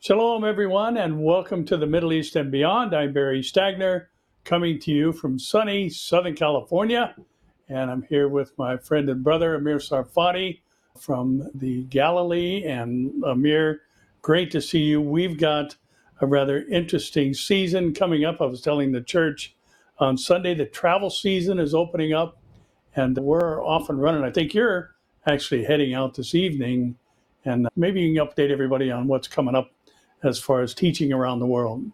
Shalom, everyone, and welcome to the Middle East and Beyond. I'm Barry Stagner, coming to you from sunny Southern California. And I'm here with my friend and brother, Amir Sarfati from the Galilee. And Amir, great to see you. We've got a rather interesting season coming up. I was telling the church on Sunday, the travel season is opening up, and we're off and running. I think you're actually heading out this evening, and maybe you can update everybody on what's coming up as far as teaching around the world.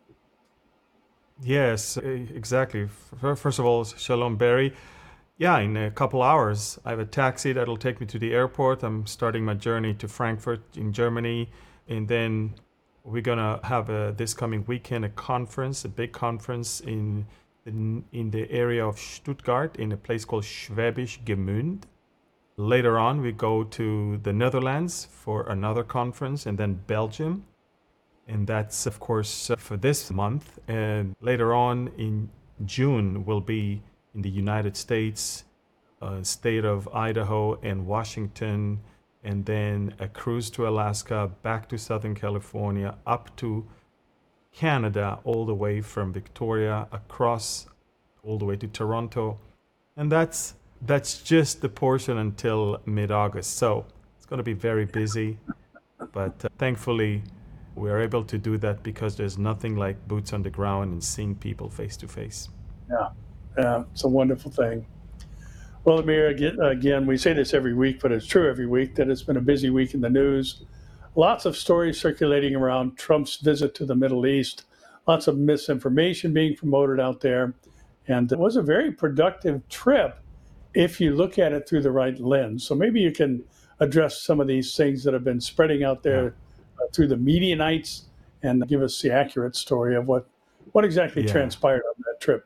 Yes, exactly. First of all, Shalom, Barry. Yeah, in a couple hours, I have a taxi that'll take me to the airport. I'm starting my journey to Frankfurt in Germany. And then we're going to have this coming weekend a big conference in the area of Stuttgart in a place called Schwäbisch Gmünd. Later on, we go to the Netherlands for another conference and then Belgium. And that's, of course, for this month. And later on in June, we'll be in the United States, state of Idaho and Washington, and then a cruise to Alaska, back to Southern California, up to Canada, all the way from Victoria, across all the way to Toronto. And that's just the portion until mid-August. So it's going to be very busy, but thankfully, we are able to do that because there's nothing like boots on the ground and seeing people face to face. Yeah, it's a wonderful thing. Well, Amir, again, we say this every week, but it's true every week that it's been a busy week in the news. Lots of stories circulating around Trump's visit to the Middle East, lots of misinformation being promoted out there. And it was a very productive trip if you look at it through the right lens. So maybe you can address some of these things that have been spreading out there through the media nights and give us the accurate story of what exactly transpired on that trip.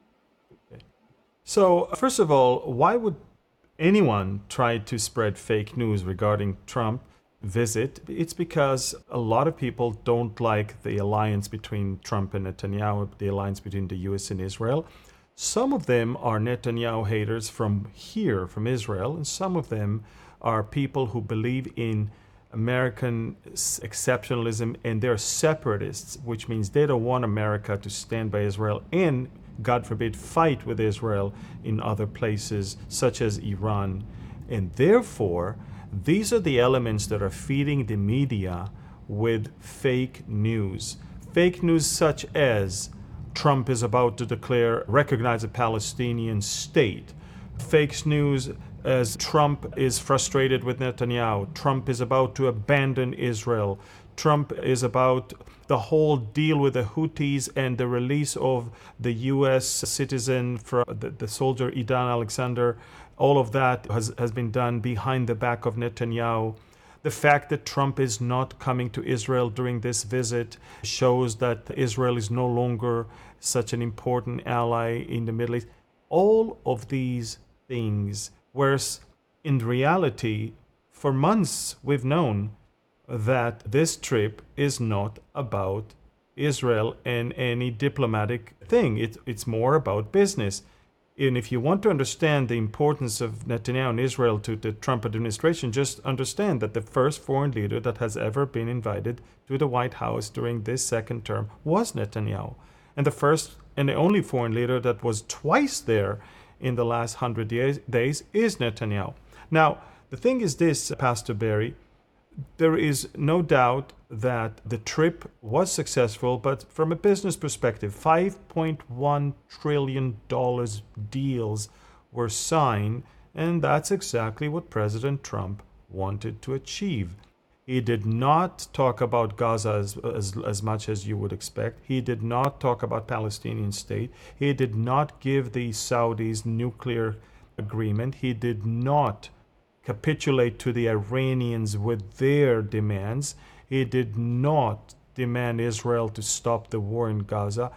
So, first of all, why would anyone try to spread fake news regarding Trump visit? It's because a lot of people don't like the alliance between Trump and Netanyahu, the alliance between the US and Israel. Some of them are Netanyahu haters from here, from Israel, and some of them are people who believe in American exceptionalism, and they're separatists, which means they don't want America to stand by Israel and, God forbid, fight with Israel in other places, such as Iran. And therefore, these are the elements that are feeding the media with fake news. Fake news such as Trump is about to recognize a Palestinian state. Fake news as Trump is frustrated with Netanyahu. Trump is about to abandon Israel. Trump is about the whole deal with the Houthis and the release of the U.S. citizen, for the soldier Idan Alexander. All of that has been done behind the back of Netanyahu. The fact that Trump is not coming to Israel during this visit shows that Israel is no longer such an important ally in the Middle East. All of these things, whereas in reality, for months we've known that this trip is not about Israel and any diplomatic thing. It's more about business. And if you want to understand the importance of Netanyahu and Israel to the Trump administration, just understand that the first foreign leader that has ever been invited to the White House during this second term was Netanyahu. And the first and the only foreign leader that was twice there in the last 100 days is Netanyahu. Now, the thing is this, Pastor Barry, there is no doubt that the trip was successful, but from a business perspective, $5.1 trillion deals were signed, and that's exactly what President Trump wanted to achieve. He did not talk about Gaza as much as you would expect. He did not talk about Palestinian state. He did not give the Saudis nuclear agreement. He did not capitulate to the Iranians with their demands. He did not demand Israel to stop the war in Gaza.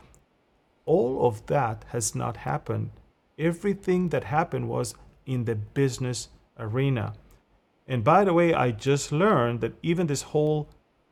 All of that has not happened. Everything that happened was in the business arena. And by the way, I just learned that even this whole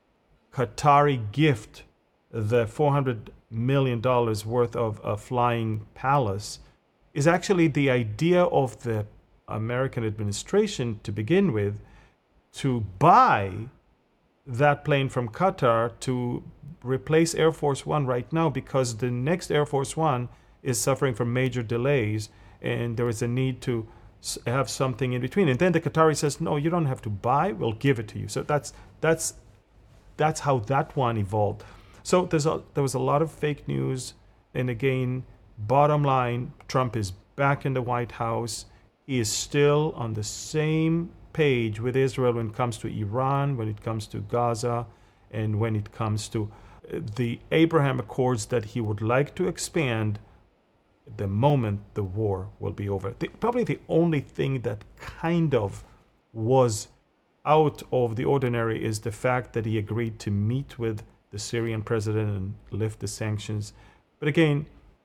Qatari gift, the $400 million worth of a flying palace, is actually the idea of the American administration to begin with to buy that plane from Qatar to replace Air Force One right now, because the next Air Force One is suffering from major delays, and there is a need to have something in between. And then the Qatari says, no, you don't have to buy, we'll give it to you. So that's how that one evolved. So there was a lot of fake news. And again, bottom line, Trump is back in the White House. He is still on the same page with Israel when it comes to Iran, when it comes to Gaza, and when it comes to the Abraham Accords that he would like to expand the moment the war will be over. Probably the only thing that kind of was out of the ordinary is the fact that he agreed to meet with the Syrian president and lift the sanctions. But again,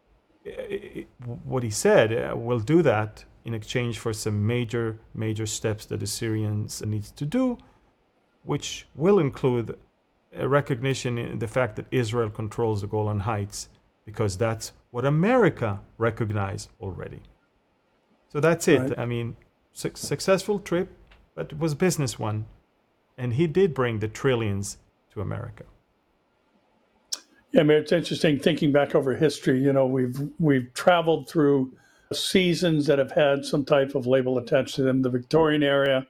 what he said, we'll do that in exchange for some major steps that the Syrians need to do, which will include a recognition in the fact that Israel controls the Golan Heights, because that's what America recognized already. So that's it. Right. I mean, successful trip, but it was a business one. And he did bring the trillions to America. Yeah, I mean, it's interesting thinking back over history. You know, we've traveled through seasons that have had some type of label attached to them, the Victorian era,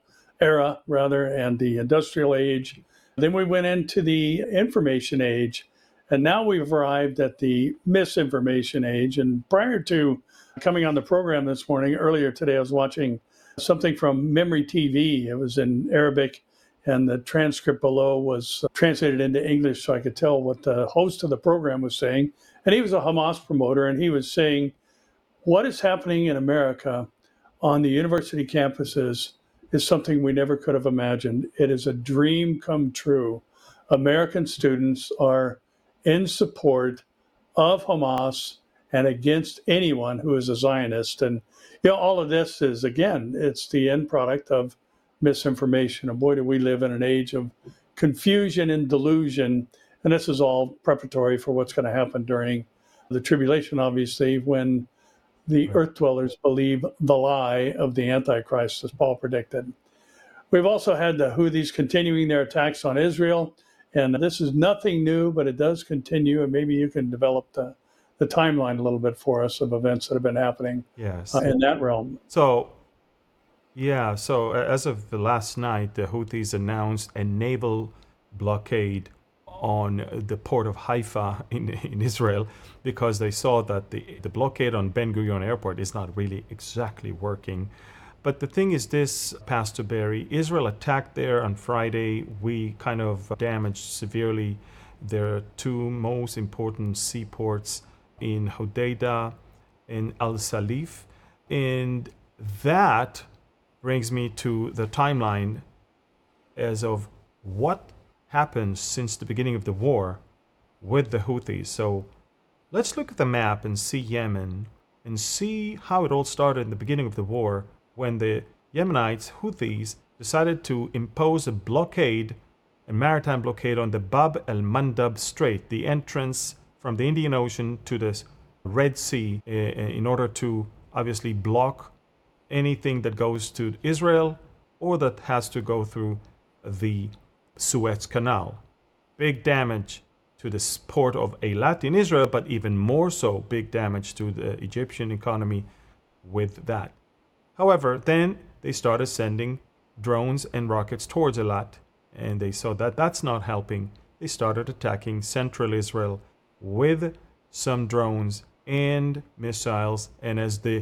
and the industrial age. Then we went into the information age, and now we've arrived at the misinformation age. And prior to coming on the program this morning, earlier today, I was watching something from Memory TV. It was in Arabic, and the transcript below was translated into English so I could tell what the host of the program was saying. And he was a Hamas promoter, and he was saying, what is happening in America on the university campuses is something we never could have imagined. It is a dream come true. American students are in support of Hamas and against anyone who is a Zionist. And, you know, all of this is, again, it's the end product of misinformation. And boy, do we live in an age of confusion and delusion. And this is all preparatory for what's going to happen during the tribulation, obviously, when the earth dwellers believe the lie of the Antichrist, as Paul predicted. We've also had the Houthis continuing their attacks on Israel. And this is nothing new, but it does continue. And maybe you can develop the timeline a little bit for us of events that have been happening in that realm. So as of the last night, the Houthis announced a naval blockade on the port of Haifa in Israel, because they saw that the blockade on Ben Gurion Airport is not really exactly working. But the thing is this, Pastor Barry, Israel attacked there on Friday. We kind of damaged severely their two most important seaports in Hodeidah and Al Salif. And that brings me to the timeline as of what happened since the beginning of the war with the Houthis. So let's look at the map and see Yemen and see how it all started in the beginning of the war, when the Yemenites, Houthis, decided to impose a maritime blockade on the Bab el-Mandab Strait, the entrance from the Indian Ocean to the Red Sea, in order to obviously block anything that goes to Israel or that has to go through the Suez Canal. Big damage to the port of Eilat in Israel, but even more so, big damage to the Egyptian economy with that. However, then they started sending drones and rockets towards Eilat, and they saw that that's not helping. They started attacking central Israel with some drones and missiles, and as the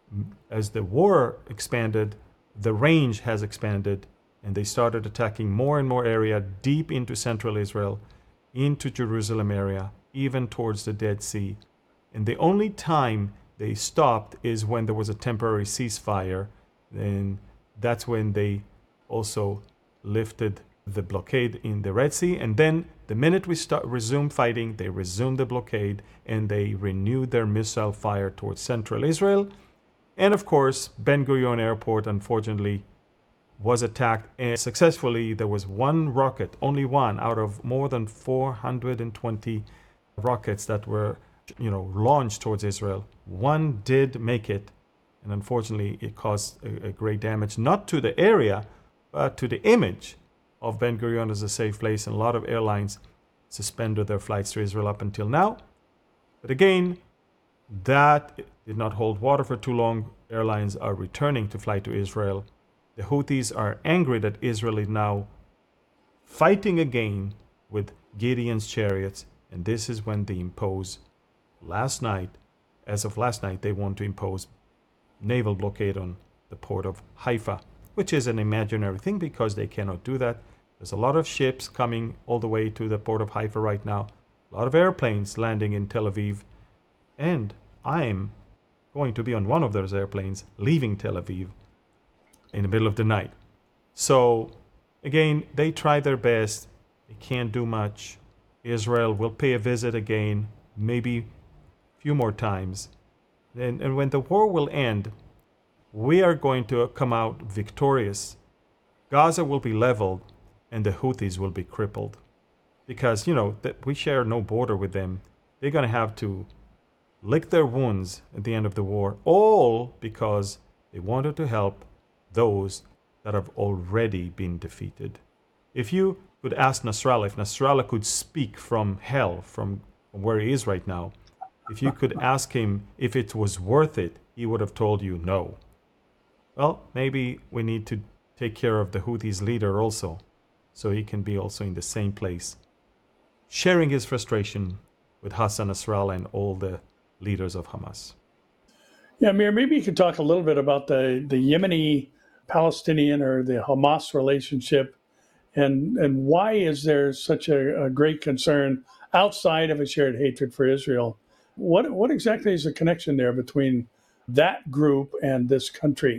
war expanded, the range has expanded, and they started attacking more and more area deep into central Israel, into Jerusalem area, even towards the Dead Sea. And the only time they stopped is when there was a temporary ceasefire, and that's when they also lifted the blockade in the Red Sea. And then the minute we resumed fighting, they resumed the blockade, and they renewed their missile fire towards central Israel. And of course, Ben Gurion Airport, unfortunately, was attacked, and successfully. There was one rocket, only one out of more than 420 rockets that were, launched towards Israel. One did make it, and unfortunately, it caused a great damage, not to the area, but to the image of Ben Gurion as a safe place, and a lot of airlines suspended their flights to Israel up until now. But again, that did not hold water for too long. Airlines are returning to fly to Israel. The Houthis are angry that Israel is now fighting again with Gideon's chariots, and this is when they impose as of last night, they want to impose naval blockade on the port of Haifa, which is an imaginary thing because they cannot do that. There's a lot of ships coming all the way to the port of Haifa right now, a lot of airplanes landing in Tel Aviv, and I'm going to be on one of those airplanes leaving Tel Aviv in the middle of the night. So again, they try their best. They can't do much. Israel will pay a visit again, maybe a few more times. And when the war will end, we are going to come out victorious. Gaza will be leveled, and the Houthis will be crippled. Because, that we share no border with them. They're going to have to lick their wounds at the end of the war, all because they wanted to help those that have already been defeated. If you could ask Nasrallah, if Nasrallah could speak from hell, from where he is right now, if you could ask him if it was worth it, he would have told you no. Well, maybe we need to take care of the Houthis' leader also, so he can be also in the same place, sharing his frustration with Hassan Nasrallah and all the leaders of Hamas. Yeah, Amir, maybe you could talk a little bit about the Yemeni-Palestinian or the Hamas relationship, and why is there such a great concern outside of a shared hatred for Israel? What exactly is the connection there between that group and this country?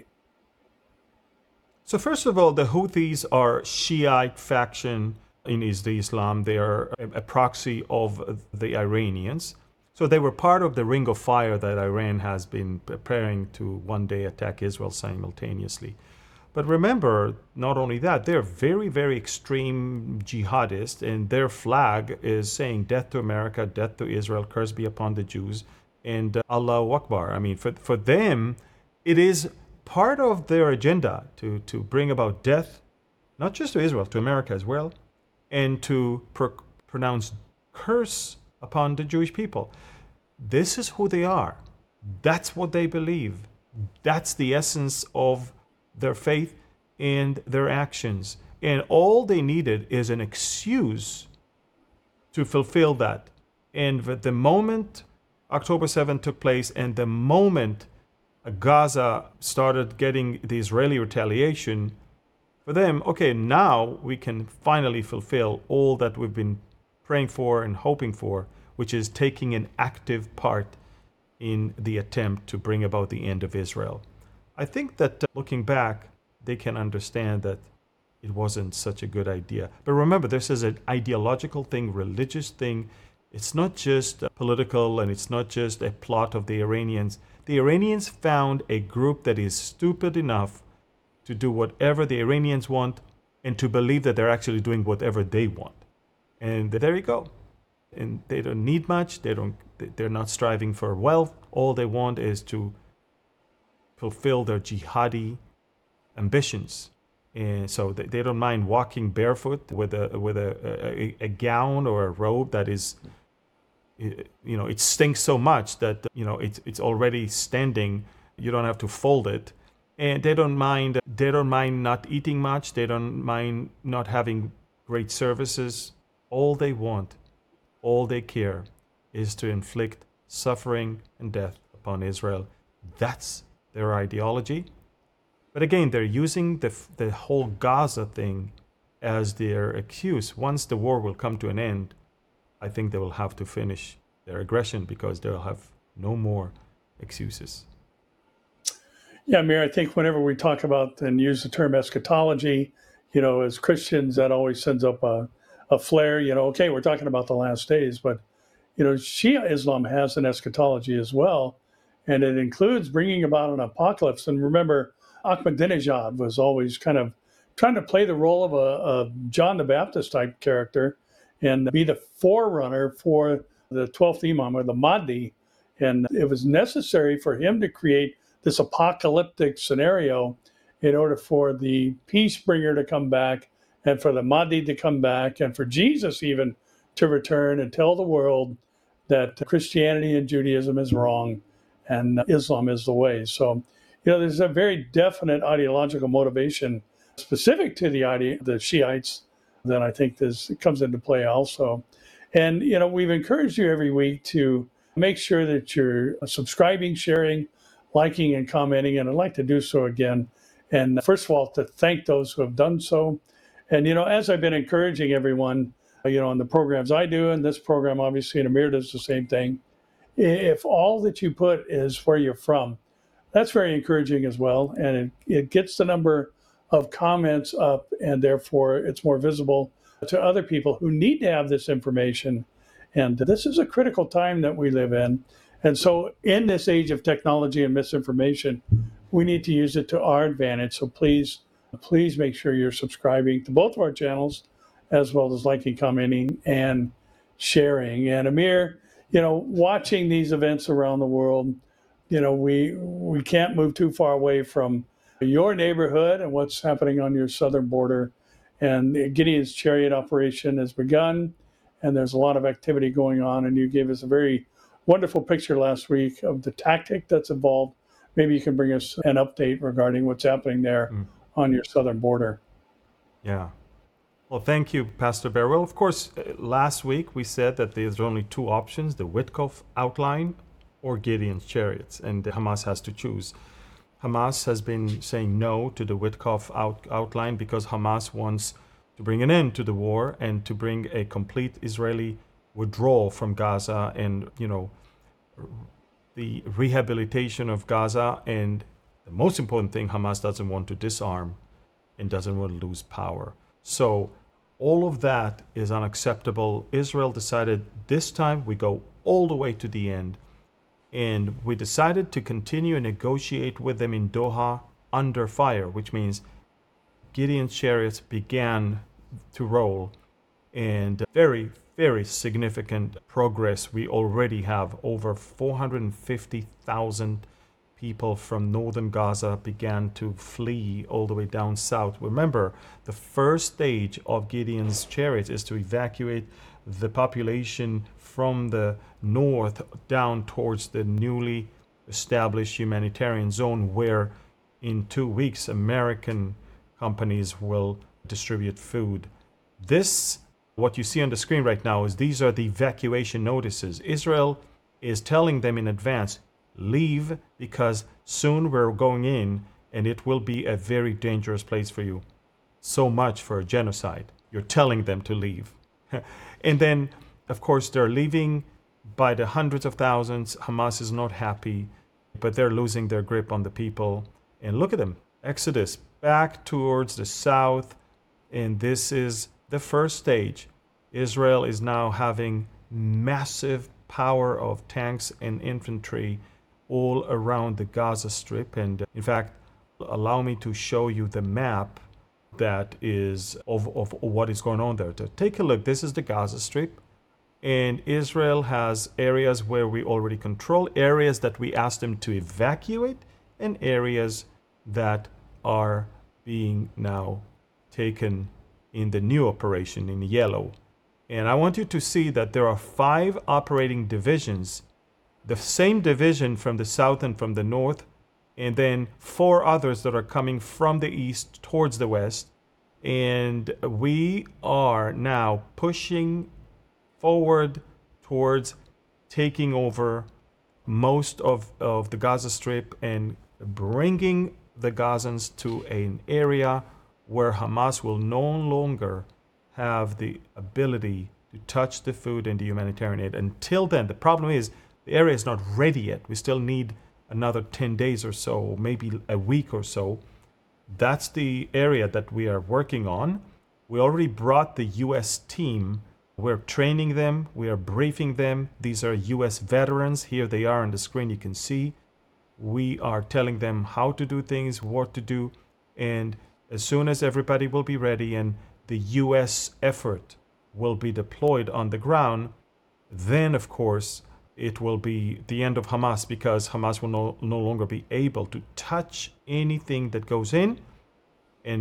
So first of all, the Houthis are Shiite faction in Islam. They are a proxy of the Iranians. So they were part of the ring of fire that Iran has been preparing to one day attack Israel simultaneously. But remember, not only that, they're very, very extreme jihadists, and their flag is saying death to America, death to Israel, curse be upon the Jews, and Allahu Akbar. I mean, for them, it is part of their agenda to bring about death, not just to Israel, to America as well, and to pronounce curse upon the Jewish people. This is who they are. That's what they believe. That's the essence of their faith and their actions. And all they needed is an excuse to fulfill that. And the moment October 7th took place and the moment Gaza started getting the Israeli retaliation, for them, okay, now we can finally fulfill all that we've been praying for and hoping for, which is taking an active part in the attempt to bring about the end of Israel. I think that looking back, they can understand that it wasn't such a good idea. But remember, this is an ideological thing, religious thing. It's not just political, and it's not just a plot of the Iranians. The Iranians found a group that is stupid enough to do whatever the Iranians want and to believe that they're actually doing whatever they want. And there you go. And they don't need much. They're not striving for wealth. All they want is to fulfill their jihadi ambitions. And so they don't mind walking barefoot with a gown or a robe that is, it stinks so much that, it's already standing. You don't have to fold it. And they don't mind not eating much. They don't mind not having great services. All they want, all they care is to inflict suffering and death upon Israel. That's their ideology. But again, they're using the whole Gaza thing as their excuse. Once the war will come to an end, I think they will have to finish their aggression because they'll have no more excuses. Yeah, Amir, I think whenever we talk about and use the term eschatology, as Christians, that always sends up a flare. Okay, we're talking about the last days, but, Shia Islam has an eschatology as well, and it includes bringing about an apocalypse. And remember, Ahmadinejad was always kind of trying to play the role of a John the Baptist type character and be the forerunner for the 12th Imam or the Mahdi. And it was necessary for him to create this apocalyptic scenario in order for the peace bringer to come back and for the Mahdi to come back, and for Jesus even to return and tell the world that Christianity and Judaism is wrong and Islam is the way. So, there's a very definite ideological motivation specific to the Shiites that I think comes into play also. And, we've encouraged you every week to make sure that you're subscribing, sharing, liking, and commenting. And I'd like to do so again. And first of all, to thank those who have done so. And, as I've been encouraging everyone, on the programs I do, and this program, obviously, and Amir does the same thing. If all that you put is where you're from, that's very encouraging as well. And it gets the number of comments up, and therefore it's more visible to other people who need to have this information. And this is a critical time that we live in. And so in this age of technology and misinformation, we need to use it to our advantage. So please make sure you're subscribing to both of our channels, as well as liking, commenting, and sharing. And Amir, watching these events around the world, we can't move too far away from your neighborhood and what's happening on your southern border. And Gideon's Chariot operation has begun, and there's a lot of activity going on. And you gave us a very wonderful picture last week of the tactic that's involved. Maybe you can bring us an update regarding what's happening there on your southern border. Yeah. Well, thank you, Pastor Bear. Well, of course, last week we said that there's only two options, the Witkoff outline or Gideon's Chariots, and Hamas has to choose. Hamas has been saying no to the Witkoff outline because Hamas wants to bring an end to the war and to bring a complete Israeli withdrawal from Gaza and, the rehabilitation of Gaza. And the most important thing, Hamas doesn't want to disarm and doesn't want to lose power. So all of that is unacceptable. Israel decided this time we go all the way to the end. And we decided to continue and negotiate with them in Doha under fire, which means Gideon's Chariots began to roll. And very, very significant progress. We already have over 450,000 people from northern Gaza began to flee all the way down south. Remember, the first stage of Gideon's Chariots is to evacuate the population from the north down towards the newly established humanitarian zone, where in 2 weeks American companies will distribute food. What you see on the screen right now these are the evacuation notices. Israel is telling them in advance, leave, because soon we're going in and it will be a very dangerous place for you. So much for a genocide. You're telling them to leave. And then, of course, they're leaving by the hundreds of thousands. Hamas is not happy, but they're losing their grip on the people. And look at them. Exodus back towards the south. And this is the first stage. Israel is now having massive power of tanks and infantry all around the Gaza Strip. And in fact, allow me to show you the map that is of what is going on there. So take a look. This is the Gaza Strip. And Israel has areas where we already control, areas that we asked them to evacuate, and areas that are being now taken in the new operation in yellow. And I want you to see that there are 5 operating divisions, the same division from the south and from the north, and then 4 others that are coming from the east towards the west. And we are now pushing forward towards taking over most of the Gaza Strip and bringing the Gazans to an area where Hamas will no longer have the ability to touch the food and the humanitarian aid. Until then, the problem is the area is not ready yet. We still need another 10 days or so, maybe a week or so. That's the area that we are working on. We already brought the U.S. team. We're training them. We are briefing them. These are U.S. veterans. Here they are on the screen. You can see. We are telling them how to do things, what to do. And as soon as everybody will be ready and the U.S. effort will be deployed on the ground, then, of course, it will be the end of Hamas, because Hamas will no longer be able to touch anything that goes in. And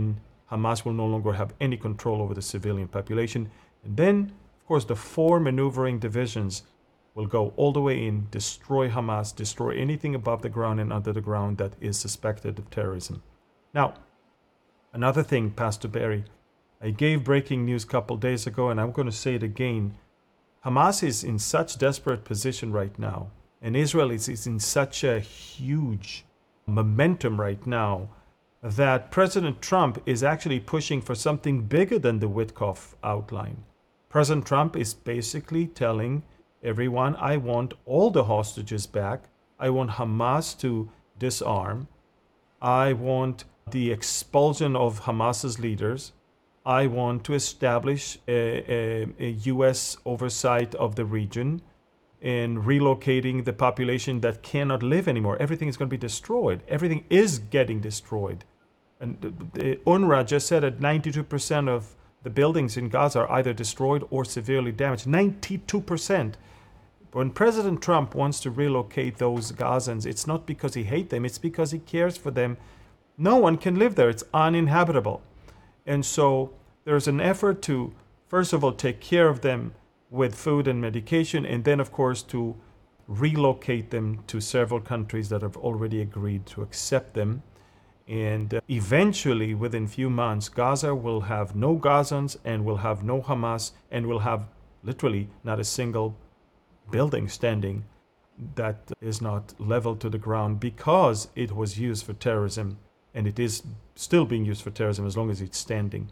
Hamas will no longer have any control over the civilian population. And then, of course, the 4 maneuvering divisions will go all the way in, destroy Hamas, destroy anything above the ground and under the ground that is suspected of terrorism. Now, another thing, Pastor Barry, I gave breaking news a couple days ago, and I'm going to say it again. Hamas is in such desperate position right now, and Israel is in such a huge momentum right now that President Trump is actually pushing for something bigger than the Witkoff outline. President Trump is basically telling everyone, I want all the hostages back. I want Hamas to disarm. I want the expulsion of Hamas's leaders. I want to establish a U.S. oversight of the region in relocating the population that cannot live anymore. Everything is going to be destroyed. Everything is getting destroyed. And the UNRWA just said that 92% of the buildings in Gaza are either destroyed or severely damaged. 92%. When President Trump wants to relocate those Gazans, it's not because he hates them, it's because he cares for them. No one can live there. It's uninhabitable. And so there's an effort to, first of all, take care of them with food and medication, and then, of course, to relocate them to several countries that have already agreed to accept them. And eventually, within few months, Gaza will have no Gazans and will have no Hamas and will have literally not a single building standing that is not leveled to the ground because it was used for terrorism, and it is still being used for terrorism as long as it's standing.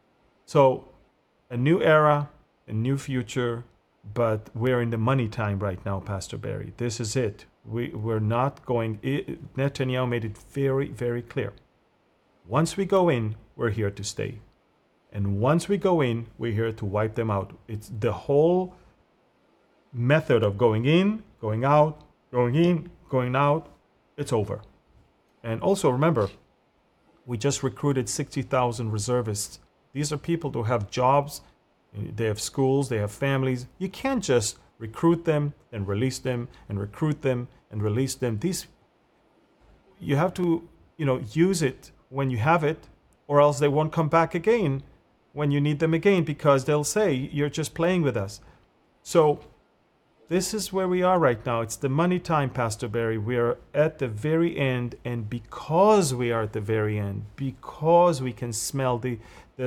So a new era, a new future, but we're in the money time right now, Pastor Barry. This is it. We're not going... Netanyahu made it very, very clear. Once we go in, we're here to stay. And once we go in, we're here to wipe them out. It's the whole method of going in, going out, going in, going out. It's over. And also remember, we just recruited 60,000 reservists. These are people who have jobs, they have schools, they have families. You can't just recruit them and release them and recruit them and release them. You have to, use it when you have it, or else they won't come back again when you need them again, because they'll say, you're just playing with us. So this is where we are right now. It's the money time, Pastor Barry. We are at the very end, and because we are at the very end, because we can smell the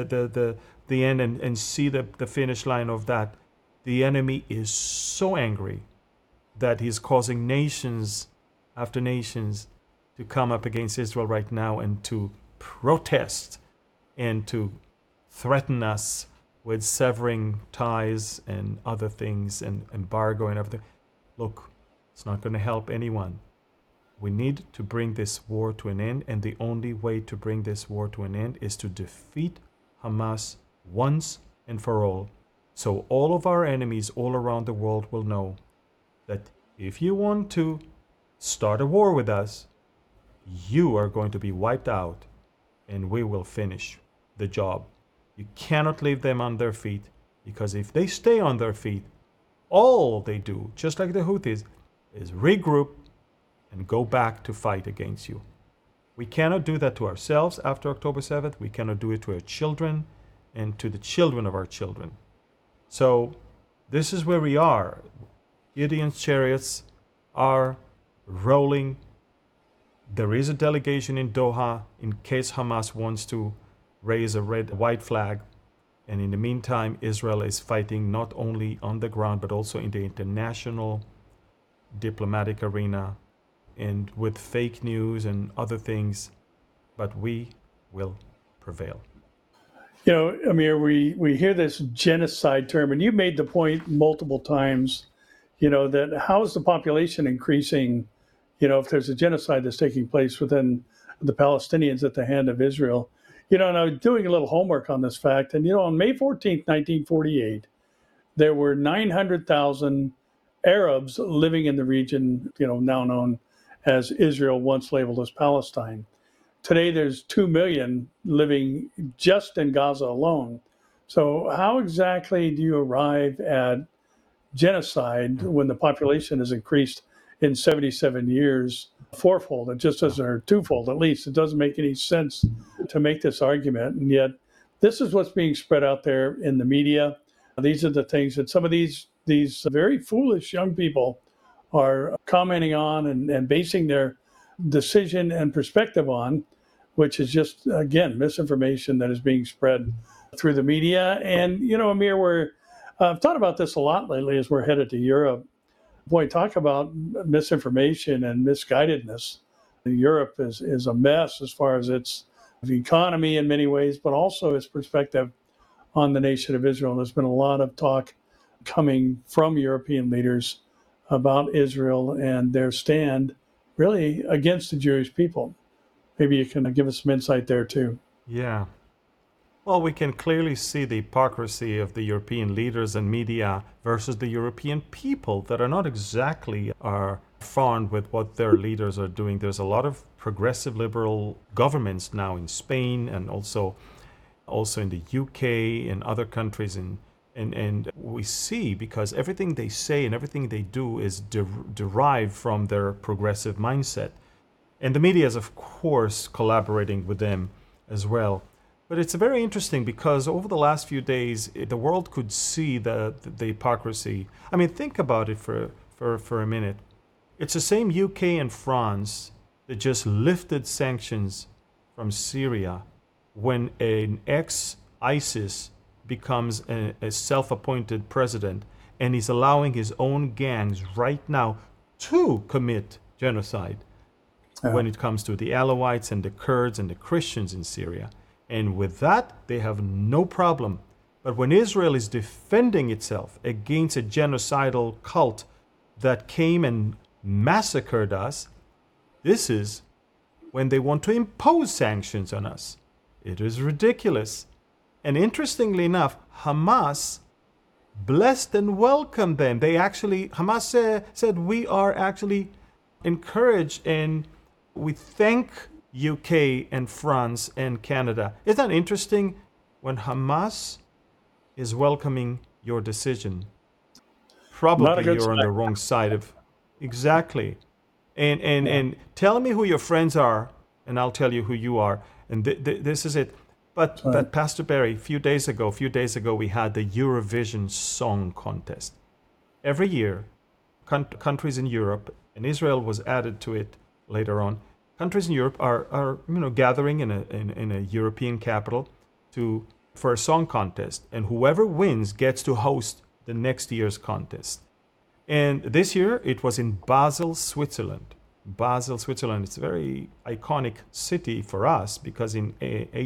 end and see the finish line of that, the enemy is so angry that he's causing nations after nations to come up against Israel right now and to protest and to threaten us with severing ties and other things and embargo and everything. Look, it's not going to help anyone. We need to bring this war to an end, and the only way to bring this war to an end is to defeat Hamas once and for all. So all of our enemies all around the world will know that if you want to start a war with us, you are going to be wiped out, and we will finish the job. You cannot leave them on their feet, because if they stay on their feet, all they do, just like the Houthis, is regroup and go back to fight against you. We cannot do that to ourselves after October 7th. We cannot do it to our children and to the children of our children. So this is where we are. Gideon's chariots are rolling. There is a delegation in Doha in case Hamas wants to raise a white flag. And in the meantime, Israel is fighting not only on the ground, but also in the international diplomatic arena and with fake news and other things. But we will prevail. Amir, we hear this genocide term, and you made the point multiple times, that how is the population increasing, if there's a genocide that's taking place within the Palestinians at the hand of Israel. And I was doing a little homework on this fact, and, on May 14th, 1948, there were 900,000 Arabs living in the region, now known as Israel, once labeled as Palestine. Today, there's 2 million living just in Gaza alone. So how exactly do you arrive at genocide when the population has increased in 77 years fourfold. It just doesn't, or twofold at least. It doesn't make any sense to make this argument. And yet, this is what's being spread out there in the media. These are the things that some of these very foolish young people are commenting on and basing their decision and perspective on, which is just, again, misinformation that is being spread through the media. And, Amir, I've thought about this a lot lately as we're headed to Europe. Boy, talk about misinformation and misguidedness. Europe is a mess as far as its economy in many ways, but also its perspective on the nation of Israel. There's been a lot of talk coming from European leaders about Israel and their stand really against the Jewish people. Maybe you can give us some insight there too. Yeah. Well, we can clearly see the hypocrisy of the European leaders and media versus the European people that are not exactly fond with what their leaders are doing. There's a lot of progressive liberal governments now in Spain and also in the UK and other countries. And we see, because everything they say and everything they do is derived from their progressive mindset. And the media is, of course, collaborating with them as well. But it's very interesting because over the last few days, the world could see the hypocrisy. I mean, think about it for a minute. It's the same UK and France that just lifted sanctions from Syria when an ex-ISIS becomes a self-appointed president, and he's allowing his own gangs right now to commit genocide when it comes to the Alawites and the Kurds and the Christians in Syria. And with that, they have no problem. But when Israel is defending itself against a genocidal cult that came and massacred us, this is when they want to impose sanctions on us. It is ridiculous. And interestingly enough, Hamas blessed and welcomed them. Hamas said, we are actually encouraged and we thank UK and France and Canada. Isn't that interesting? When Hamas is welcoming your decision, probably you're on the wrong side of... Exactly. And tell me who your friends are, and I'll tell you who you are. And this is it. But Pastor Barry, a few days ago, we had the Eurovision Song Contest. Every year, countries in Europe, and Israel was added to it later on, countries in Europe are gathering in a European capital for a song contest, and whoever wins gets to host the next year's contest. And this year it was in Basel, Switzerland. It's a very iconic city for us because in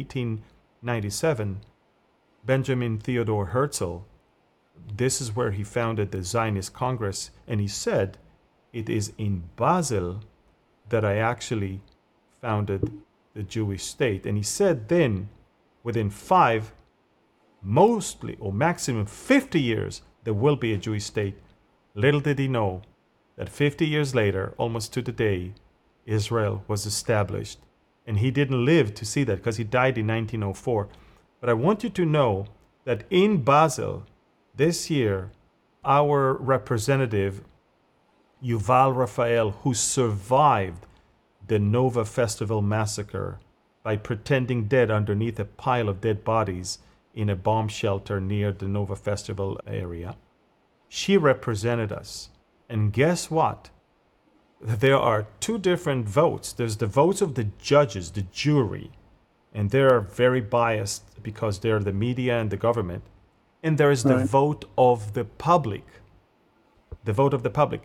1897, Benjamin Theodor Herzl, this is where he founded the Zionist Congress, and he said, it is in Basel that I actually founded the Jewish state. And he said then, within 5, mostly or maximum 50 years, there will be a Jewish state. Little did he know that 50 years later, almost to the day, Israel was established. And he didn't live to see that because he died in 1904. But I want you to know that in Basel, this year, our representative, Yuval Raphael, who survived the Nova Festival massacre by pretending dead underneath a pile of dead bodies in a bomb shelter near the Nova Festival area, she represented us. And guess what? There are 2 different votes. There's the votes of the judges, the jury, and they're very biased because they're the media and the government. And there is the vote of the public. The vote of the public.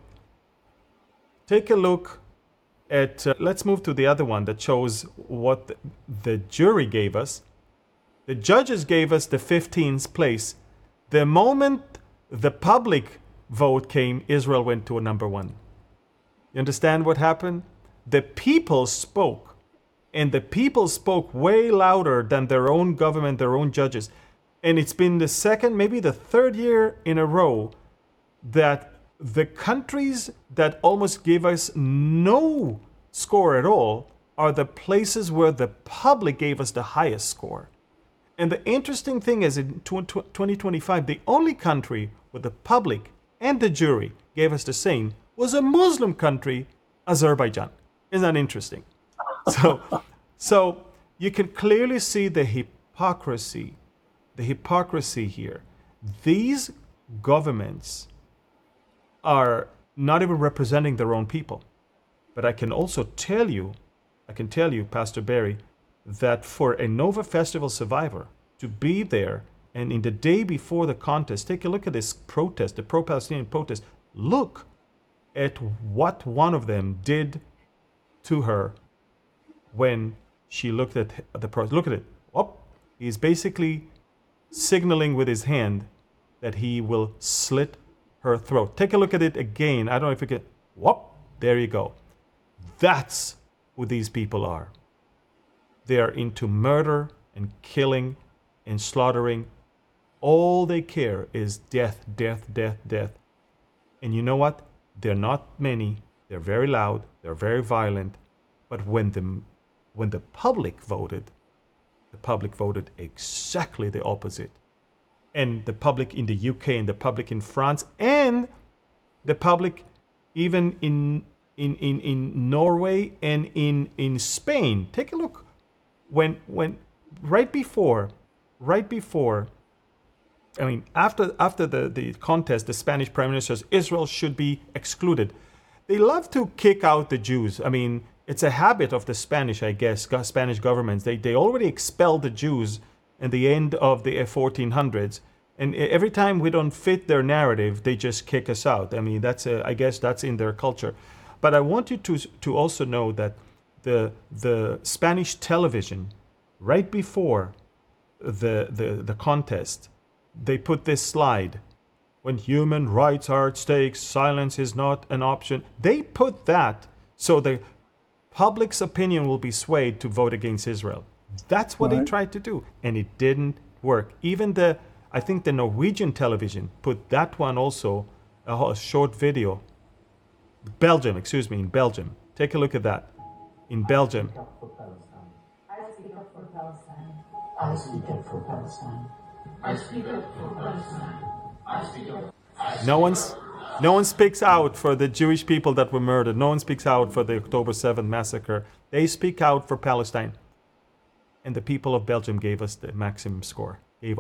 Take a look at, let's move to the other one that shows what the jury gave us. The judges gave us the 15th place. The moment the public vote came, Israel went to a number 1. You understand what happened? The people spoke. And the people spoke way louder than their own government, their own judges. And it's been the second, maybe the third year in a row that the countries that almost give us no score at all are the places where the public gave us the highest score. And the interesting thing is in 2025, the only country where the public and the jury gave us the same was a Muslim country, Azerbaijan. Isn't that interesting? So you can clearly see the hypocrisy here. These governments are not even representing their own people. But I can tell you, Pastor Barry, that for a Nova Festival survivor to be there and in the day before the contest, take a look at this protest, the pro-Palestinian protest. Look at what one of them did to her when she looked at the protest. Look at it. Oh, he's basically signaling with his hand that he will slit her throat. Take a look at it again. I don't know if you can. Whoop, there you go. That's who these people are. They are into murder and killing and slaughtering. All they care is death, death, death, death. And you know what? They're not many. They're very loud. They're very violent. But when the public voted exactly the opposite. And the public in the UK and the public in France and the public even in Norway and in Spain. Take a look. When right before, I mean, after the contest, the Spanish Prime Minister says Israel should be excluded. They love to kick out the Jews. I mean, it's a habit of the Spanish, I guess, Spanish governments. They already expelled the Jews in the end of the 1400s. And every time we don't fit their narrative, they just kick us out. I mean, I guess that's in their culture. But I want you to also know that the Spanish television, right before the contest, they put this slide. When human rights are at stake, silence is not an option. They put that so the public's opinion will be swayed to vote against Israel. That's what they tried to do, and it didn't work. Even I think the Norwegian television put that one also, a short video. Belgium. In Belgium. Take a look at that. In Belgium. I speak up for Palestine. I speak up for Palestine. I speak up for Palestine. I speak up. No one speaks out for the Jewish people that were murdered. No one speaks out for the October 7th massacre. They speak out for Palestine. And the people of Belgium gave us the maximum score.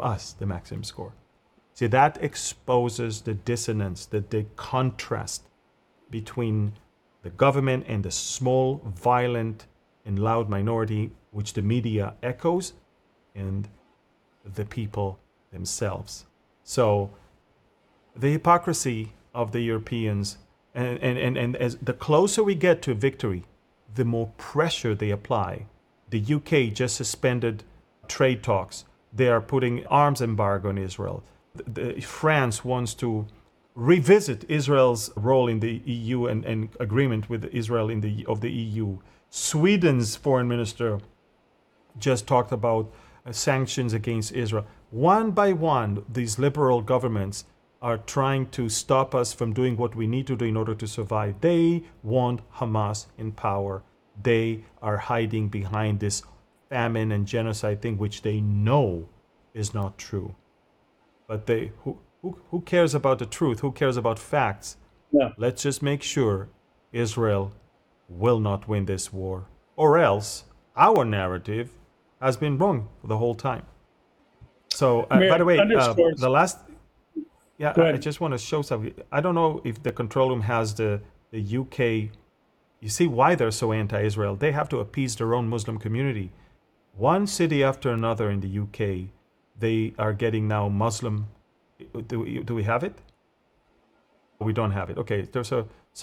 See, that exposes the dissonance, the contrast between the government and the small, violent, and loud minority, which the media echoes, and the people themselves. So the hypocrisy of the Europeans, and as the closer we get to victory, the more pressure they apply. The UK just suspended trade talks. They are putting arms embargo on Israel. France wants to revisit Israel's role in the EU and agreement with Israel of the EU. Sweden's foreign minister just talked about sanctions against Israel. One by one, these liberal governments are trying to stop us from doing what we need to do in order to survive. They want Hamas in power. They are hiding behind this famine and genocide thing, which they know is not true. But who cares about the truth? Who cares about facts? Yeah. Let's just make sure Israel will not win this war, or else our narrative has been wrong the whole time. So, by the way, the last... Yeah, I just want to show something. I don't know if the control room has the UK... You see why they're so anti-Israel. They have to appease their own Muslim community. One city after another in the UK, they are getting now Muslim... Do we have it? We don't have it. Okay, there's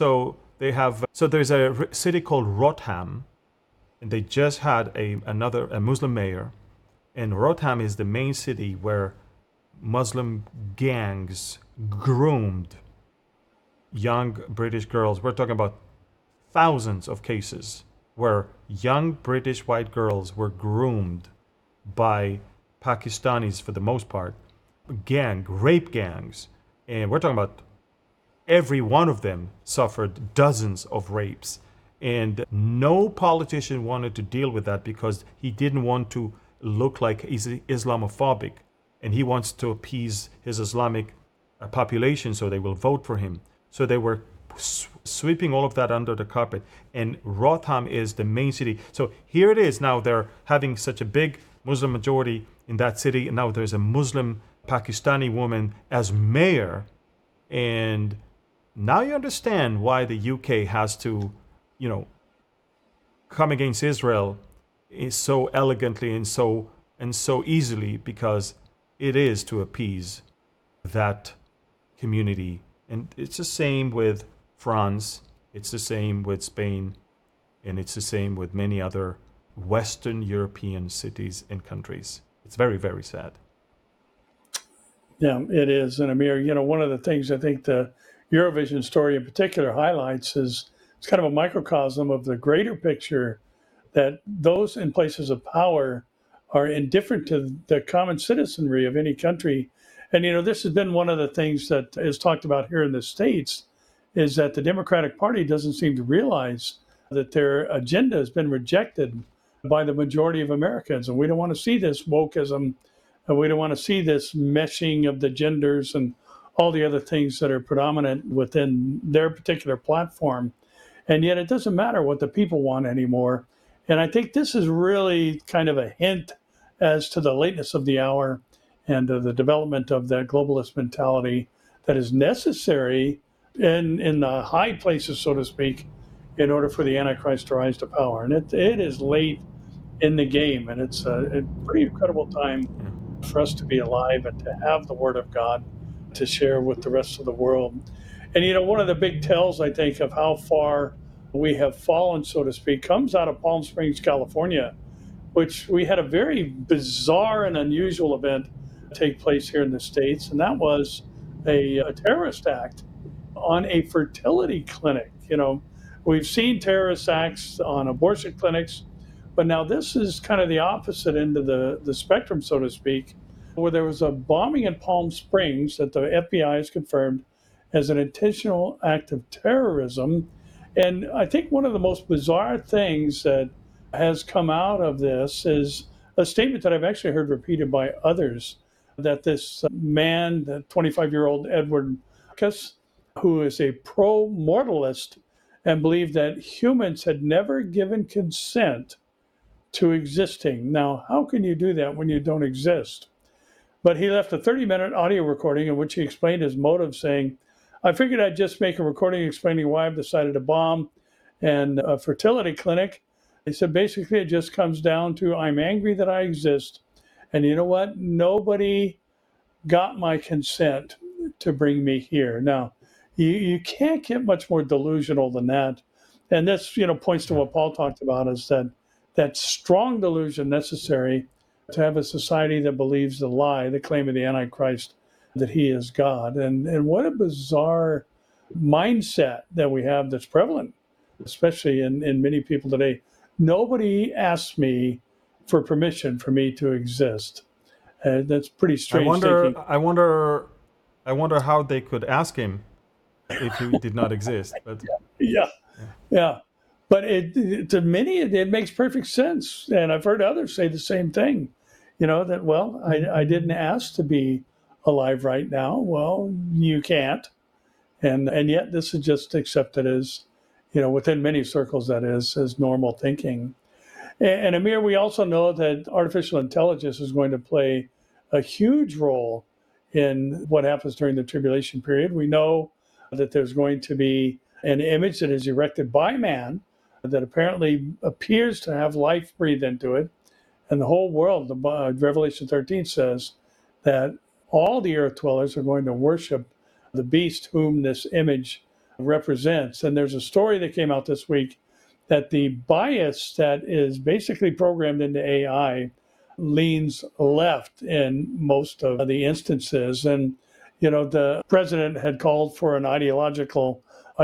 a city called Rotham, and they just had a Muslim mayor, and Rotham is the main city where Muslim gangs groomed young British girls. We're talking about thousands of cases where young British white girls were groomed by Pakistanis for the most part, rape gangs, and we're talking about every one of them suffered dozens of rapes, and no politician wanted to deal with that because he didn't want to look like he's Islamophobic, and he wants to appease his Islamic population so they will vote for him. So they were sweeping all of that under the carpet. And Rotham is the main city. So here it is now. They're having such a big Muslim majority in that city, and now there's a Muslim Pakistani woman as mayor. And now you understand why the UK has to, come against Israel so elegantly and so easily, because it is to appease that community. And it's the same with France, it's the same with Spain, and it's the same with many other Western European cities and countries. It's very, very sad. Yeah, it is. And Amir, one of the things I think the Eurovision story in particular highlights is it's kind of a microcosm of the greater picture that those in places of power are indifferent to the common citizenry of any country. And, this has been one of the things that is talked about here in the States, is that the Democratic Party doesn't seem to realize that their agenda has been rejected by the majority of Americans. And we don't want to see this wokeism, and we don't want to see this meshing of the genders and all the other things that are predominant within their particular platform. And yet it doesn't matter what the people want anymore. And I think this is really kind of a hint as to the lateness of the hour and the development of that globalist mentality that is necessary in the high places, so to speak, in order for the Antichrist to rise to power. And it is late in the game, and it's a pretty incredible time for us to be alive and to have the Word of God to share with the rest of the world. And, one of the big tells, I think, of how far we have fallen, so to speak, comes out of Palm Springs, California, which we had a very bizarre and unusual event take place here in the States. And that was a terrorist act on a fertility clinic. We've seen terrorist acts on abortion clinics, but now this is kind of the opposite end of the spectrum, so to speak, where there was a bombing in Palm Springs that the FBI has confirmed as an intentional act of terrorism. And I think one of the most bizarre things that has come out of this is a statement that I've actually heard repeated by others, that this man, the 25-year-old Edward Marcus, who is a pro-mortalist and believed that humans had never given consent to existing. Now, how can you do that when you don't exist? But he left a 30-minute audio recording in which he explained his motive, saying, I figured I'd just make a recording explaining why I've decided to bomb and a fertility clinic. He said, basically, it just comes down to I'm angry that I exist. And you know what? Nobody got my consent to bring me here. Now, you can't get much more delusional than that. And this, points to what Paul talked about, is that strong delusion necessary to have a society that believes the lie, the claim of the Antichrist, that he is God. And what a bizarre mindset that we have that's prevalent, especially in many people today. Nobody asked me for permission for me to exist. That's pretty strange thinking. I wonder how they could ask him if he did not exist. But Yeah. But to many, it makes perfect sense. And I've heard others say the same thing, that, well, I didn't ask to be alive right now. Well, you can't. And yet this is just accepted as, within many circles, that is, as normal thinking. And Amir, we also know that artificial intelligence is going to play a huge role in what happens during the tribulation period. We know that there's going to be an image that is erected by man that apparently appears to have life breathed into it. And the whole world, Revelation 13 says that all the earth dwellers are going to worship the beast whom this image represents. And there's a story that came out this week that the bias that is basically programmed into AI leans left in most of the instances. And, the president had called for an ideologically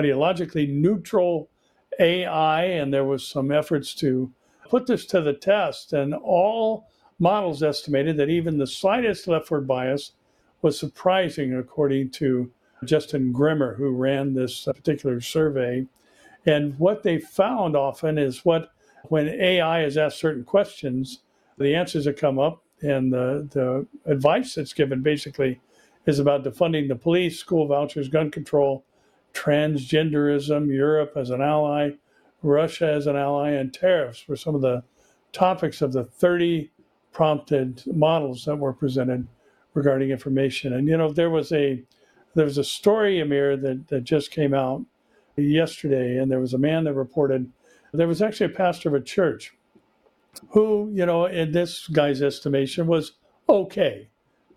neutral AI, and there was some efforts to put this to the test. And all models estimated that even the slightest leftward bias was surprising, according to Justin Grimmer, who ran this particular survey. And what they found often is when AI is asked certain questions, the answers that come up and the advice that's given basically is about defunding the police, school vouchers, gun control, transgenderism, Europe as an ally, Russia as an ally, and tariffs were some of the topics of the 30 prompted models that were presented regarding information. And there was a story, Amir, that just came out yesterday, and there was a man that reported there was actually a pastor of a church who, in this guy's estimation, was okay.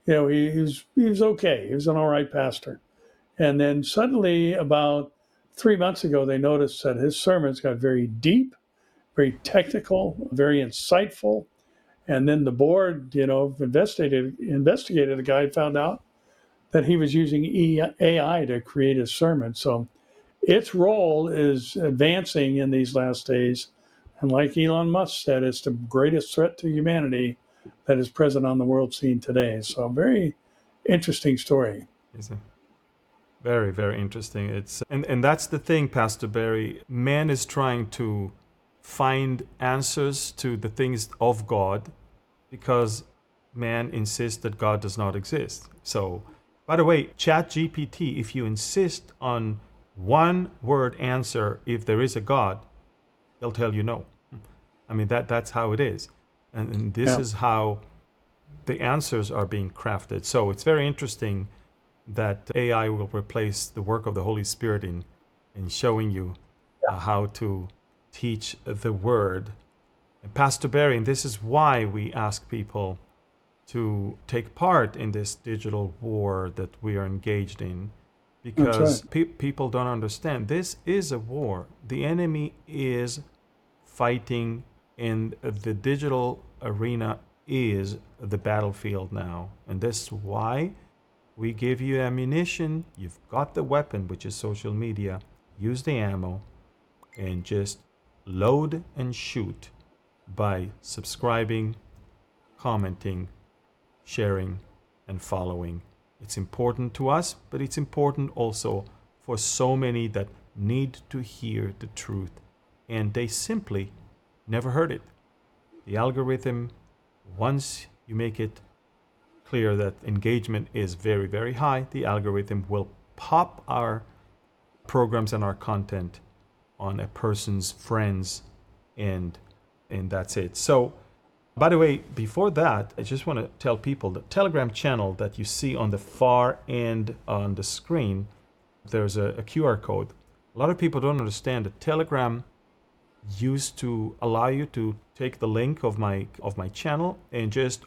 He was okay. He was an all right pastor. And then suddenly, about 3 months ago, they noticed that his sermons got very deep, very technical, very insightful. And then the board, investigated the guy, found out that he was using AI to create his sermon. So its role is advancing in these last days. And like Elon Musk said, it's the greatest threat to humanity that is present on the world scene today. So a very interesting story. Is it? Very, very interesting. And that's the thing, Pastor Barry. Man is trying to find answers to the things of God because man insists that God does not exist. So, by the way, ChatGPT, if you insist on one word answer, if there is a God, they'll tell you no. I mean, that's how it is. And this is how the answers are being crafted. So it's very interesting that AI will replace the work of the Holy Spirit in showing you how to teach the word. And Pastor Barry, and this is why we ask people to take part in this digital war that we are engaged in, because people don't understand. This is a war. The enemy is fighting, and the digital arena is the battlefield now. And this is why we give you ammunition. You've got the weapon, which is social media. Use the ammo and just load and shoot by subscribing, commenting, sharing, and following. It's important to us, but it's important also for so many that need to hear the truth, and they simply never heard it. The algorithm, once you make it clear that engagement is very, very high, the algorithm will pop our programs and our content on a person's friends, and that's it. So, by the way, before that, I just want to tell people the Telegram channel that you see on the far end on the screen, there's a QR code. A lot of people don't understand that Telegram used to allow you to take the link of my channel and just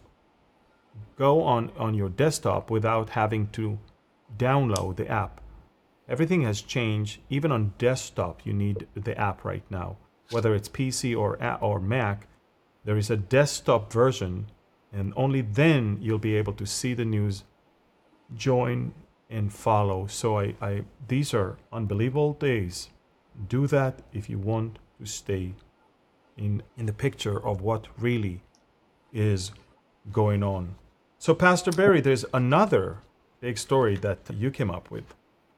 go on your desktop without having to download the app. Everything has changed. Even on desktop, you need the app right now. Whether it's PC or Mac, there is a desktop version, and only then you'll be able to see the news, join, and follow. So these are unbelievable days. Do that if you want to stay in the picture of what really is going on. So, Pastor Barry, there's another big story that you came up with.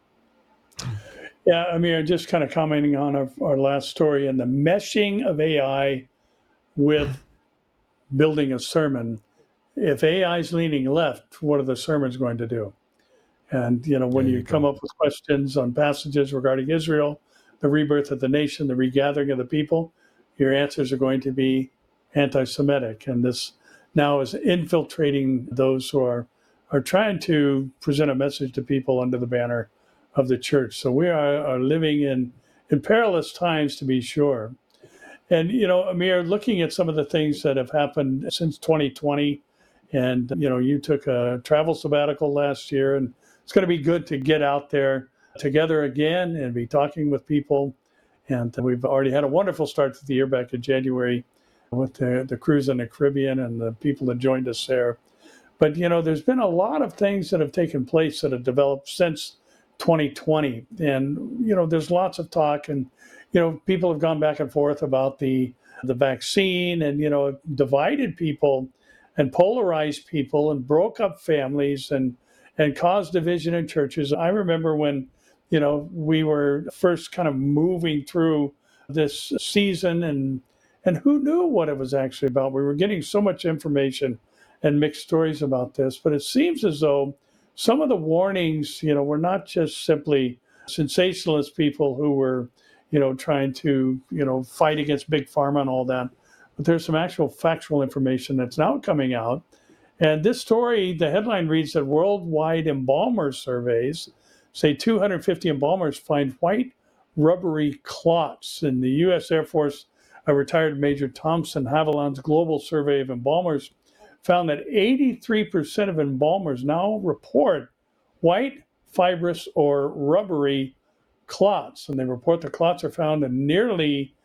Yeah, I mean, just kind of commenting on our last story and the meshing of AI with building a sermon. If AI is leaning left, what are the sermons going to do? And, when you come up with questions on passages regarding Israel, the rebirth of the nation, the regathering of the people, your answers are going to be anti-Semitic. And this now is infiltrating those who are trying to present a message to people under the banner of the church. So we are living in perilous times, to be sure. And, Amir, looking at some of the things that have happened since 2020, and, you took a travel sabbatical last year, and it's going to be good to get out there together again and be talking with people. And we've already had a wonderful start to the year back in January with the cruise in the Caribbean and the people that joined us there. But, there's been a lot of things that have taken place that have developed since 2020. And, there's lots of talk, and, people have gone back and forth about the vaccine, and, divided people and polarized people and broke up families and caused division in churches. I remember when, we were first kind of moving through this season, and who knew what it was actually about. We were getting so much information and mixed stories about this, but it seems as though some of the warnings, were not just simply sensationalist people who were, trying to, fight against big pharma and all that. But there's some actual factual information that's now coming out. And this story, the headline reads that worldwide embalmer surveys say 250 embalmers find white rubbery clots. In the U.S. Air Force, a retired Major Thompson Haviland's global survey of embalmers found that 83% of embalmers now report white, fibrous, or rubbery clots. And they report the clots are found in nearly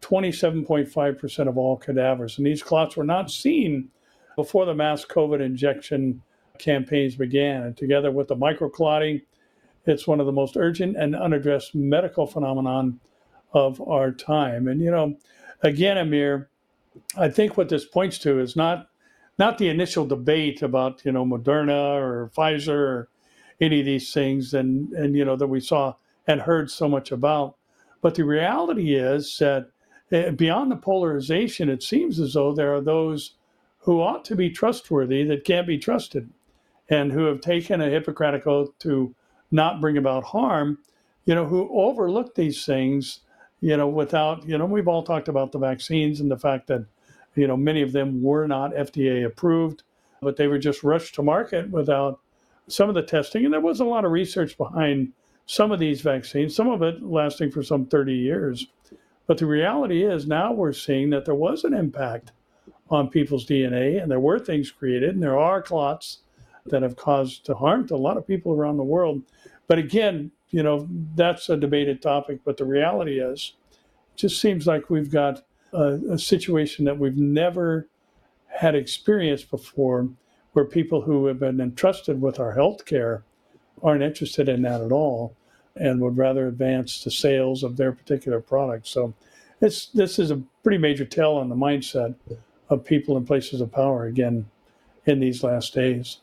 27.5% of all cadavers. And these clots were not seen before the mass COVID injection campaigns began. And together with the microclotting, it's one of the most urgent and unaddressed medical phenomenon of our time. And, again, Amir, I think what this points to is not the initial debate about, Moderna or Pfizer or any of these things and that we saw and heard so much about. But the reality is that beyond the polarization, it seems as though there are those who ought to be trustworthy that can't be trusted and who have taken a Hippocratic oath to not bring about harm, who overlook these things, without, we've all talked about the vaccines and the fact that, many of them were not FDA approved, but they were just rushed to market without some of the testing. And there was a lot of research behind some of these vaccines, some of it lasting for some 30 years. But the reality is now we're seeing that there was an impact on people's DNA and there were things created and there are clots that have caused harm to a lot of people around the world. But again, that's a debated topic. But the reality is, it just seems like we've got a situation that we've never had experienced before, where people who have been entrusted with our health care aren't interested in that at all and would rather advance the sales of their particular product. So this is a pretty major tell on the mindset of people in places of power, again, in these last days.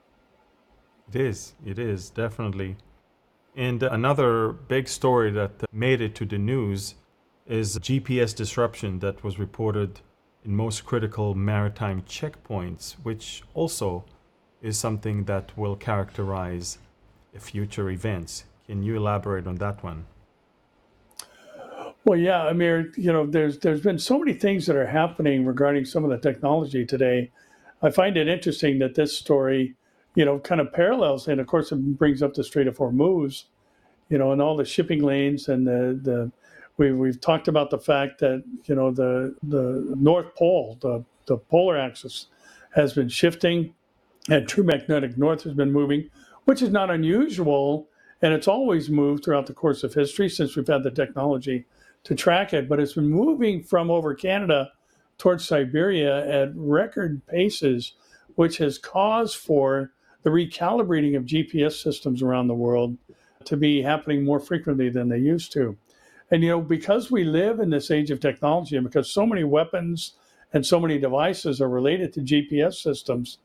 It is, definitely. And another big story that made it to the news is GPS disruption that was reported in most critical maritime checkpoints, which also is something that will characterize future events. Can you elaborate on that one? Well, yeah, Amir, there's been so many things that are happening regarding some of the technology today. I find it interesting that this story, kind of parallels, and of course it brings up the Strait of Hormuz, and all the shipping lanes and we've talked about the fact that, the North Pole, the polar axis has been shifting and true magnetic north has been moving, which is not unusual. And it's always moved throughout the course of history since we've had the technology to track it. But it's been moving from over Canada towards Siberia at record paces, which has caused for the recalibrating of GPS systems around the world to be happening more frequently than they used to. And, because we live in this age of technology and because so many weapons and so many devices are related to GPS systems,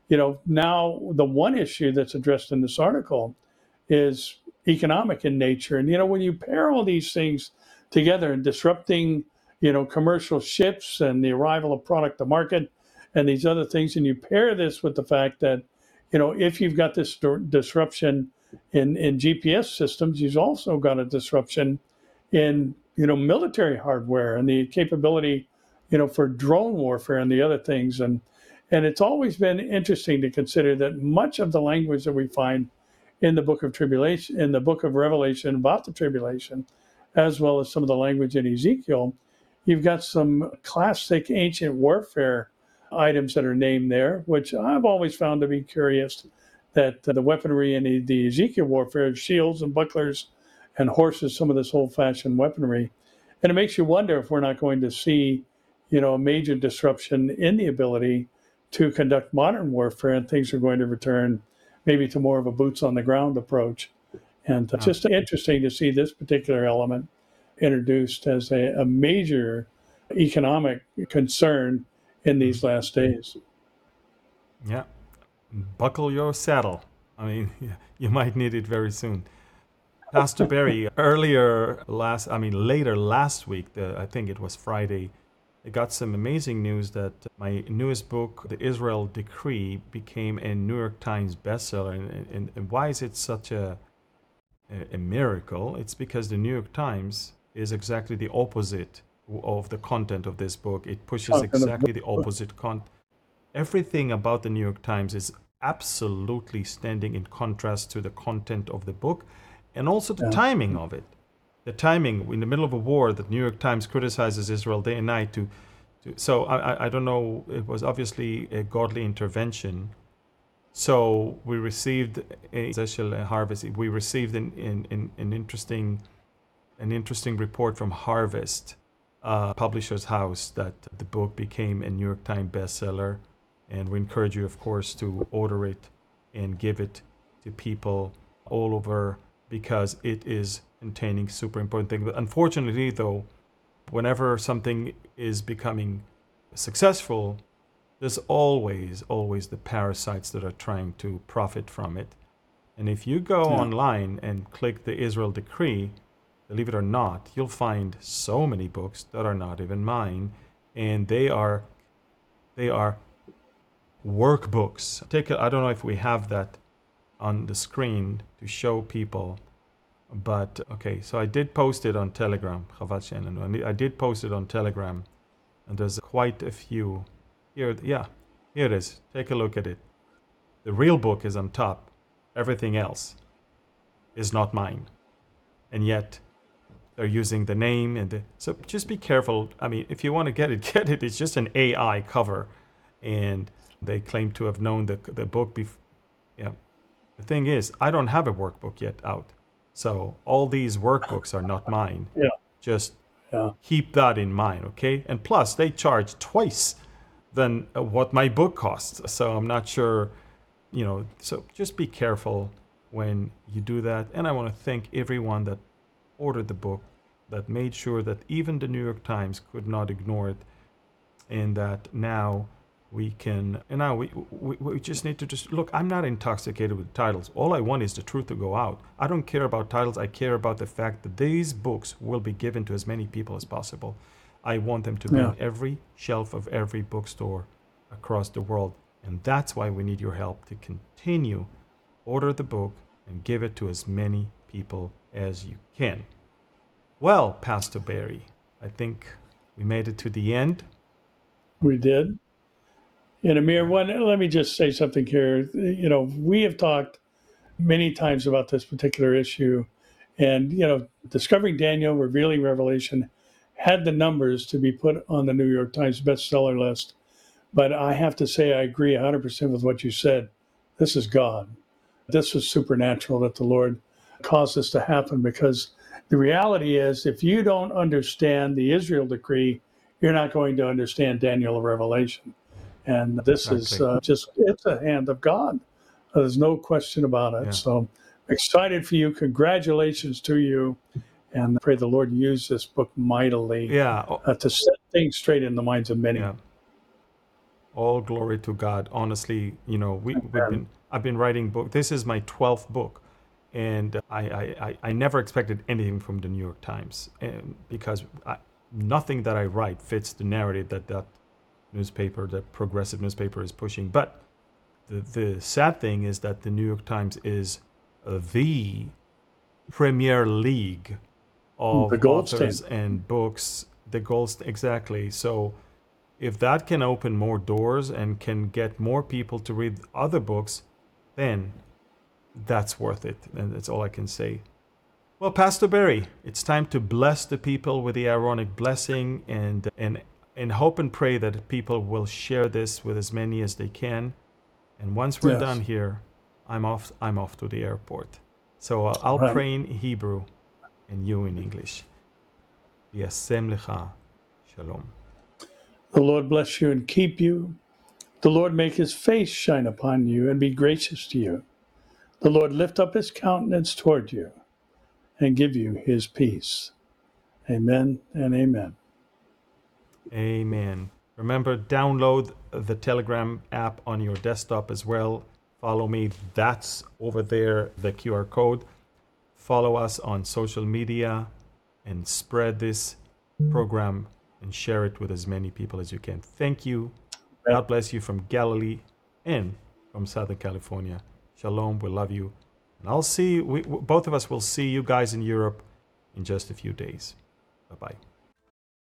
now the one issue that's addressed in this article is economic in nature. And, when you pair all these things together and disrupting, commercial ships and the arrival of product to market and these other things, and you pair this with the fact that, if you've got this disruption in GPS systems, you've also got a disruption in, military hardware and the capability, for drone warfare and the other things. And it's always been interesting to consider that much of the language that we find in the book of Tribulation, in the book of Revelation about the tribulation, as well as some of the language in Ezekiel, you've got some classic ancient warfare items that are named there, which I've always found to be curious, that the weaponry in the Ezekiel warfare, shields and bucklers and horses, some of this old-fashioned weaponry. And it makes you wonder if we're not going to see, a major disruption in the ability to conduct modern warfare, and things are going to return maybe to more of a boots-on-the-ground approach. And just interesting to see this particular element introduced as a major economic concern in these last days. Yeah. Buckle your saddle. I mean, you might need it very soon. Pastor Barry, later last week, I think it was Friday, I got some amazing news that my newest book, The Israel Decree, became a New York Times bestseller. And why is it such a a miracle. It's because the New York Times is exactly the opposite of the content of this book. It pushes exactly the opposite content. Everything about the New York Times is absolutely standing in contrast to the content of the book, and also the timing of it. The timing, in the middle of a war, the New York Times criticizes Israel day and night. So I don't know, it was obviously a godly intervention. So we received a harvest. We received an interesting report from Harvest, publisher's house, that the book became a New York Times bestseller. And we encourage you, of course, to order it and give it to people all over, because it is containing super important things. But unfortunately, though, whenever something is becoming successful, there's always the parasites that are trying to profit from it. And if you go online and click the Israel Decree, believe it or not, you'll find so many books that are not even mine, and they are workbooks. I don't know if we have that on the screen to show people, but okay. So I did post it on Telegram. I did post it on Telegram, and there's quite a few. Here it is. Take a look at it. The real book is on top. Everything else is not mine. And yet they're using the name so just be careful. I mean, if you want to get it, get it. It's just an AI cover, and they claim to have known the book before. Yeah. The thing is, I don't have a workbook yet out. So all these workbooks are not mine. Yeah. Just keep that in mind, okay? And plus, they charge twice than what my book costs. So I'm not sure, so just be careful when you do that. And I want to thank everyone that ordered the book, that made sure that even the New York Times could not ignore it, and that now we can, and now we just need to look. I'm not intoxicated with titles. All I want is the truth to go out. I don't care about titles. I care about the fact that these books will be given to as many people as possible. I want them to be on every shelf of every bookstore across the world. And that's why we need your help to continue. Order the book and give it to as many people as you can. Well, Pastor Barry, I think we made it to the end. We did. And Amir, let me just say something here. We have talked many times about this particular issue. And, Discovering Daniel, Revealing Revelation had the numbers to be put on the New York Times bestseller list. But I have to say, I agree 100% with what you said. This is God. This was supernatural that the Lord caused this to happen, because the reality is, if you don't understand the Israel Decree, you're not going to understand Daniel or Revelation. And this is it's a hand of God. There's no question about it. Yeah. So excited for you. Congratulations to you. And I pray the Lord use this book mightily to set things straight in the minds of many. Yeah. All glory to God. Honestly, I've been writing book. This is my 12th book. And I never expected anything from the New York Times, because nothing that I write fits the narrative that newspaper, that progressive nauspapers is pushing. But the sad thing is that the New York Times is the premier league of authors and books. The gold, exactly. So if that can open more doors and can get more people to read other books, then that's worth it. And that's all I can say. Well, Pastor Barry, it's time to bless the people with the Aaronic blessing, and hope and pray that people will share this with as many as they can. And once we're done here, I'm off to the airport. So I'll pray in Hebrew and you in English. Yasem lecha shalom. The Lord bless you and keep you. The Lord make his face shine upon you and be gracious to you. The Lord lift up his countenance toward you and give you his peace. Amen and amen. Amen. Remember, download the Telegram app on your desktop as well. Follow me. That's over there, the QR code. Follow us on social media and spread this program and share it with as many people as you can. Thank you. God bless you from Galilee and from Southern California. Shalom. We love you. And I'll see, both of us will see you guys in Europe in just a few days. Bye-bye.